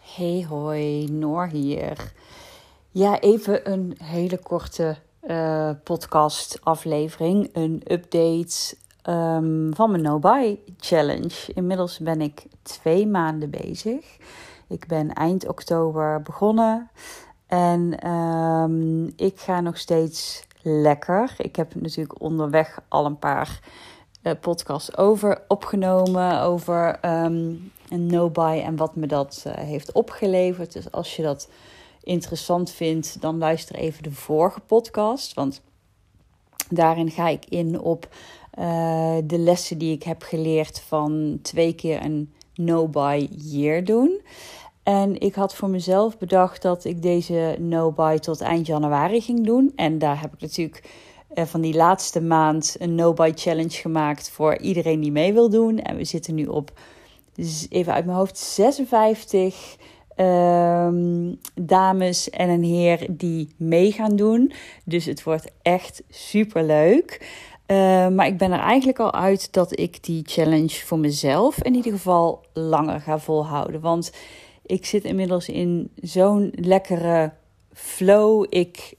Hey hoi, Noor hier. Ja, even een hele korte podcast aflevering. Een update van mijn No-Buy Challenge. Inmiddels ben ik 2 maanden bezig. Ik ben eind oktober begonnen. En ik ga nog steeds lekker. Ik heb natuurlijk onderweg al een paar podcasts opgenomen over een no-buy en wat me dat heeft opgeleverd. Dus als je dat interessant vindt, dan luister even de vorige podcast. Want daarin ga ik in op de lessen die ik heb geleerd van 2 keer een no-buy year doen. En ik had voor mezelf bedacht dat ik deze no-buy tot eind januari ging doen. En daar heb ik natuurlijk van die laatste maand een no-buy challenge gemaakt voor iedereen die mee wil doen. En we zitten nu op, even uit mijn hoofd, 56 dames en een heer die mee gaan doen. Dus het wordt echt super leuk. Maar ik ben er eigenlijk al uit dat ik die challenge voor mezelf in ieder geval langer ga volhouden. Want ik zit inmiddels in zo'n lekkere flow. Ik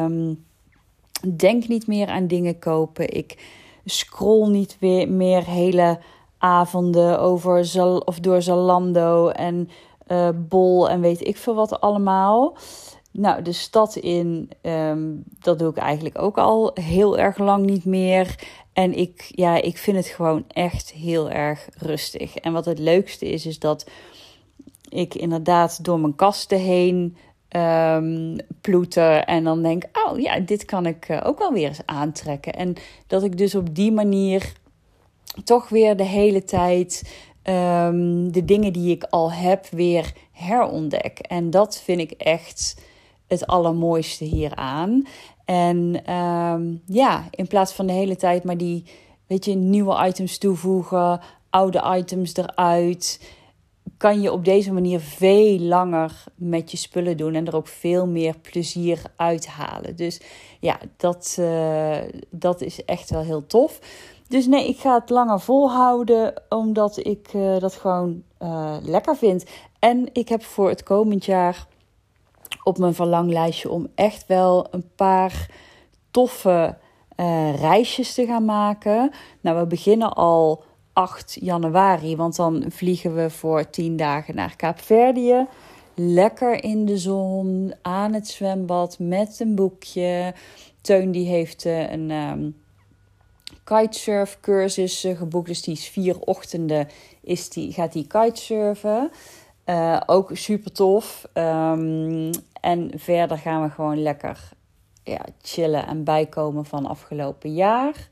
denk niet meer aan dingen kopen. Ik scroll niet meer hele avonden door Zalando en Bol en weet ik veel wat allemaal. Nou, de stad in, dat doe ik eigenlijk ook al heel erg lang niet meer. En ik vind het gewoon echt heel erg rustig. En wat het leukste is dat ik inderdaad door mijn kasten heen ploeter en dan denk, oh ja, dit kan ik ook wel weer eens aantrekken. En dat ik dus op die manier toch weer de hele tijd de dingen die ik al heb weer herontdek. En dat vind ik echt het allermooiste hieraan. En in plaats van de hele tijd maar die, nieuwe items toevoegen, oude items eruit, kan je op deze manier veel langer met je spullen doen en er ook veel meer plezier uithalen. Dus ja, dat is echt wel heel tof. Dus nee, ik ga het langer volhouden, omdat ik dat gewoon lekker vind. En ik heb voor het komend jaar op mijn verlanglijstje om echt wel een paar toffe reisjes te gaan maken. Nou, we beginnen al 8 januari, want dan vliegen we voor 10 dagen naar Kaapverdië. Lekker in de zon, aan het zwembad, met een boekje. Teun die heeft een kitesurfcursus geboekt, dus die is 4 ochtenden gaat die kitesurfen. Ook super tof. En verder gaan we gewoon lekker chillen en bijkomen van afgelopen jaar.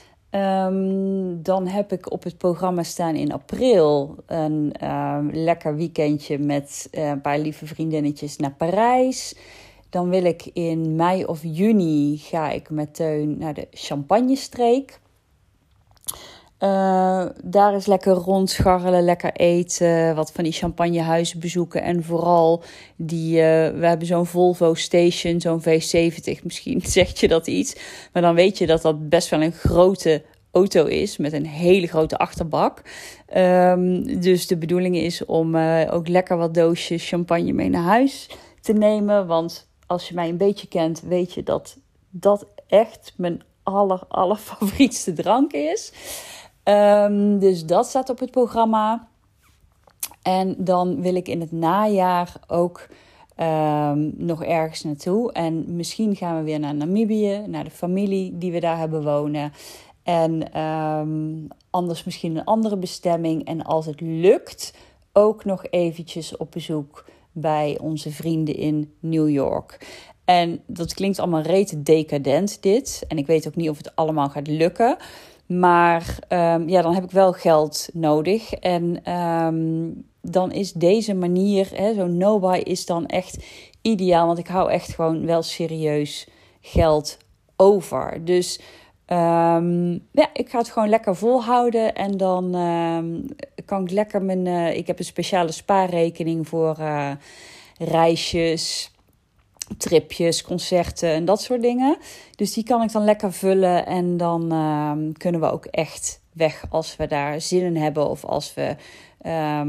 Dan heb ik op het programma staan in april een lekker weekendje met een paar lieve vriendinnetjes naar Parijs. Dan wil ik in mei of juni ga ik met Teun naar de Champagne-streek. Daar is lekker rondscharrelen, lekker eten, wat van die champagnehuizen bezoeken. En vooral we hebben zo'n Volvo Station, zo'n V70, misschien zegt je dat iets. Maar dan weet je dat dat best wel een grote auto is met een hele grote achterbak. Dus de bedoeling is om ook lekker wat doosjes champagne mee naar huis te nemen. Want als je mij een beetje kent, weet je dat dat echt mijn allerfavorietste drank is. Dus dat staat op het programma. En dan wil ik in het najaar ook nog ergens naartoe. En misschien gaan we weer naar Namibië, naar de familie die we daar hebben wonen. En anders misschien een andere bestemming. En als het lukt, ook nog eventjes op bezoek bij onze vrienden in New York. En dat klinkt allemaal rete decadent dit. En ik weet ook niet of het allemaal gaat lukken. Maar dan heb ik wel geld nodig. En dan is deze manier, zo'n no-buy is dan echt ideaal. Want ik hou echt gewoon wel serieus geld over. Dus ik ga het gewoon lekker volhouden. En dan kan ik lekker ik heb een speciale spaarrekening voor reisjes, tripjes, concerten en dat soort dingen. Dus die kan ik dan lekker vullen. En dan kunnen we ook echt weg als we daar zin in hebben. Of als we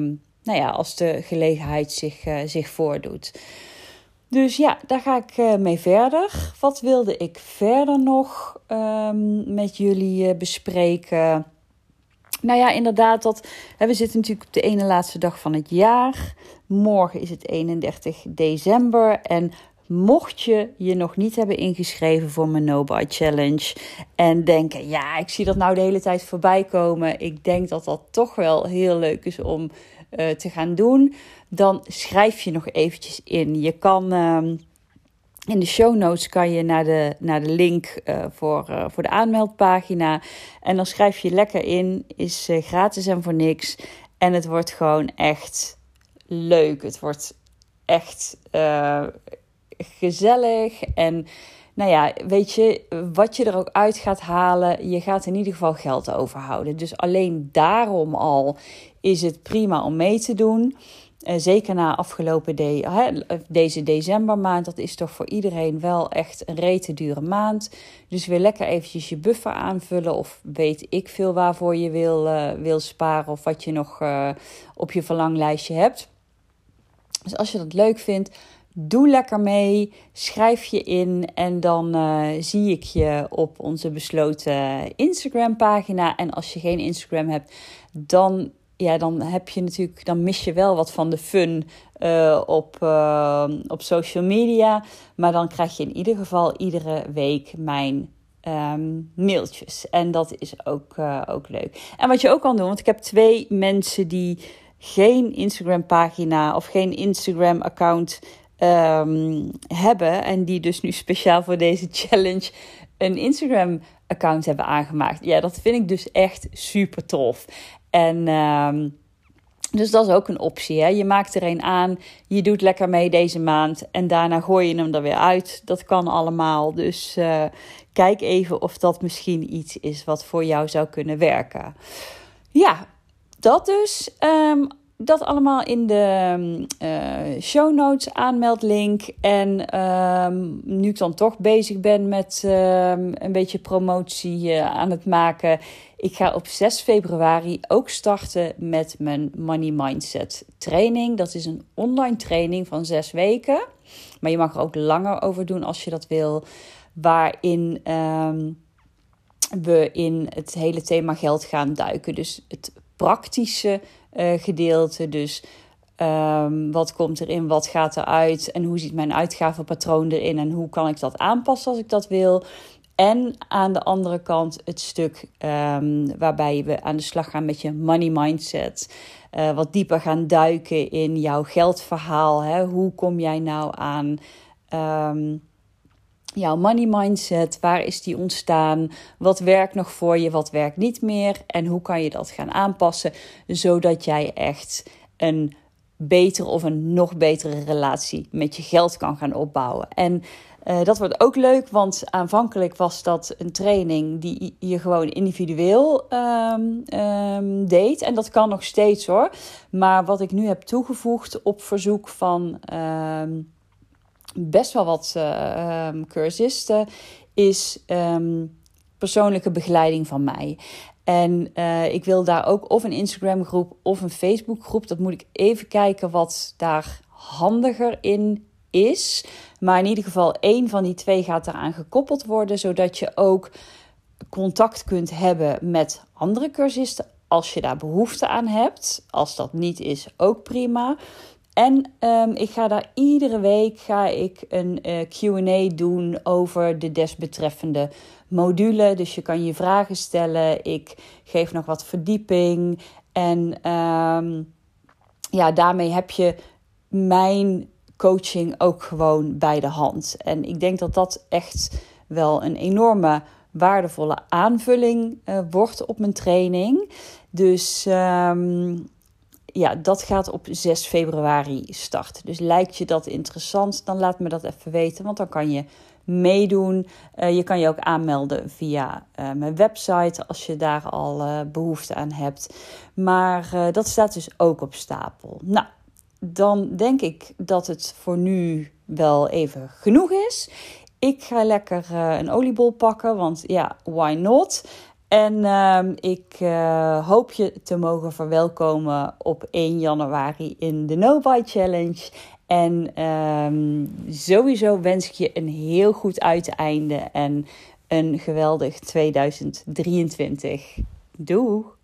als de gelegenheid zich voordoet. Dus ja, daar ga ik mee verder. Wat wilde ik verder nog met jullie bespreken? Nou ja, inderdaad, we zitten natuurlijk op de ene laatste dag van het jaar. Morgen is het 31 december. En mocht je je nog niet hebben ingeschreven voor mijn No Buy Challenge en denken, ja, ik zie dat nou de hele tijd voorbij komen. Ik denk dat dat toch wel heel leuk is om te gaan doen. Dan schrijf je nog eventjes in. Je kan in de show notes kan je naar de link voor de aanmeldpagina. En dan schrijf je lekker in. Is gratis en voor niks. En het wordt gewoon echt leuk. Het wordt echt gezellig. En nou ja, weet je, wat je er ook uit gaat halen, je gaat in ieder geval geld overhouden. Dus alleen daarom al is het prima om mee te doen. Zeker na afgelopen deze decembermaand. Dat is toch voor iedereen wel echt een rete dure maand. Dus weer lekker eventjes je buffer aanvullen. Of weet ik veel waarvoor je wil sparen. Of wat je nog op je verlanglijstje hebt. Dus als je dat leuk vindt, doe lekker mee. Schrijf je in. En dan zie ik je op onze besloten Instagram pagina. En als je geen Instagram hebt, dan heb je natuurlijk, dan mis je wel wat van de fun op social media. Maar dan krijg je in ieder geval iedere week mijn mailtjes. En dat is ook leuk. En wat je ook kan doen, want ik heb 2 mensen die geen Instagram pagina of geen Instagram account hebben. En die dus nu speciaal voor deze challenge een Instagram account hebben aangemaakt. Ja, dat vind ik dus echt super tof. En dus dat is ook een optie. Hè? Je maakt er een aan, je doet lekker mee deze maand en daarna gooi je hem er weer uit. Dat kan allemaal. Dus kijk even of dat misschien iets is wat voor jou zou kunnen werken. Ja, dat dus. Dat allemaal in de show notes, aanmeldlink. En nu ik dan toch bezig ben met een beetje promotie aan het maken. Ik ga op 6 februari ook starten met mijn Money Mindset training. Dat is een online training van 6 weken. Maar je mag er ook langer over doen als je dat wil. Waarin we in het hele thema geld gaan duiken. Dus het praktische gedeelte. Dus wat komt erin, wat gaat eruit en hoe ziet mijn uitgavenpatroon erin en hoe kan ik dat aanpassen als ik dat wil. En aan de andere kant het stuk waarbij we aan de slag gaan met je money mindset. Wat dieper gaan duiken in jouw geldverhaal. Hè? Hoe kom jij nou aan jouw money mindset? Waar is die ontstaan? Wat werkt nog voor je? Wat werkt niet meer? En hoe kan je dat gaan aanpassen? Zodat jij echt een betere of een nog betere relatie met je geld kan gaan opbouwen. En dat wordt ook leuk, want aanvankelijk was dat een training die je gewoon individueel deed. En dat kan nog steeds hoor. Maar wat ik nu heb toegevoegd op verzoek van best wel wat cursisten is persoonlijke begeleiding van mij. En ik wil daar ook of een Instagram groep of een Facebook groep. Dat moet ik even kijken wat daar handiger in is. Maar in ieder geval 1 van die 2 gaat eraan gekoppeld worden. Zodat je ook contact kunt hebben met andere cursisten. Als je daar behoefte aan hebt. Als dat niet is, ook prima. En ik ga daar iedere week een Q&A doen over de desbetreffende module. Dus je kan je vragen stellen. Ik geef nog wat verdieping. En daarmee heb je mijn coaching ook gewoon bij de hand. En ik denk dat dat echt wel een enorme waardevolle aanvulling wordt op mijn training. Dus dat gaat op 6 februari starten. Dus lijkt je dat interessant, dan laat me dat even weten. Want dan kan je meedoen. Je kan je ook aanmelden via mijn website als je daar al behoefte aan hebt. Maar dat staat dus ook op stapel. Nou, dan denk ik dat het voor nu wel even genoeg is. Ik ga lekker een oliebol pakken, want ja, why not? En ik hoop je te mogen verwelkomen op 1 januari in de No Buy Challenge. En sowieso wens ik je een heel goed uiteinde en een geweldig 2023. Doei!